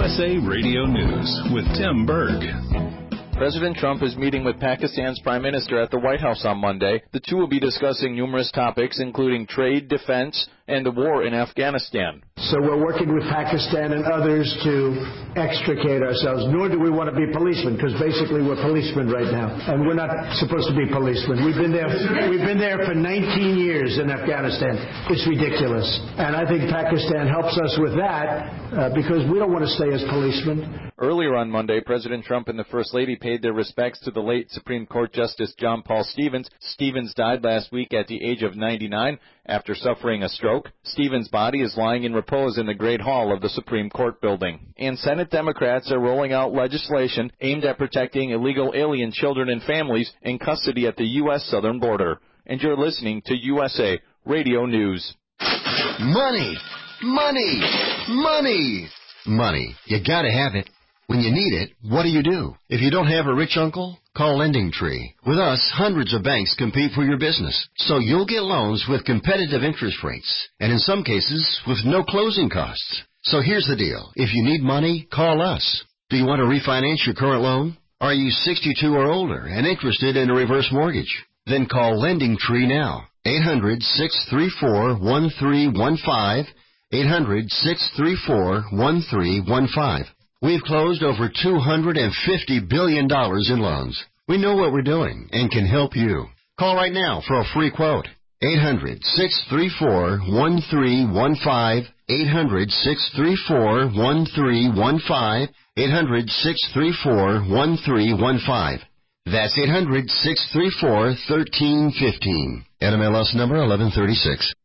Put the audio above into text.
USA Radio News with Tim Berg. President Trump is meeting with Pakistan's Prime Minister at the White House on Monday. The two will be discussing numerous topics, including trade, defense, and the war in Afghanistan. So we're working with Pakistan and others to extricate ourselves, nor do we want to be policemen, because basically we're policemen right now, and we're not supposed to be policemen. We've been there for 19 years in Afghanistan. It's ridiculous. And I think Pakistan helps us with that because we don't want to stay as policemen. Earlier on Monday, President Trump and the First Lady paid their respects to the late Supreme Court Justice John Paul Stevens. Stevens died last week at the age of 99 after suffering a stroke. Stevens' body is lying in repose in the Great Hall of the Supreme Court building. And Senate Democrats are rolling out legislation aimed at protecting illegal alien children and families in custody at the U.S. southern border. And you're listening to USA Radio News. Money! Money! Money! Money. You gotta have it. When you need it, what do? If you don't have a rich uncle, call LendingTree. With us, hundreds of banks compete for your business, so you'll get loans with competitive interest rates, and in some cases, with no closing costs. So here's the deal. If you need money, call us. Do you want to refinance your current loan? Are you 62 or older and interested in a reverse mortgage? Then call LendingTree now. 800-634-1315. 800-634-1315. We've closed over $250 billion in loans. We know what we're doing and can help you. Call right now for a free quote. 800-634-1315. 800-634-1315. 800-634-1315. That's 800-634-1315. NMLS number 1136.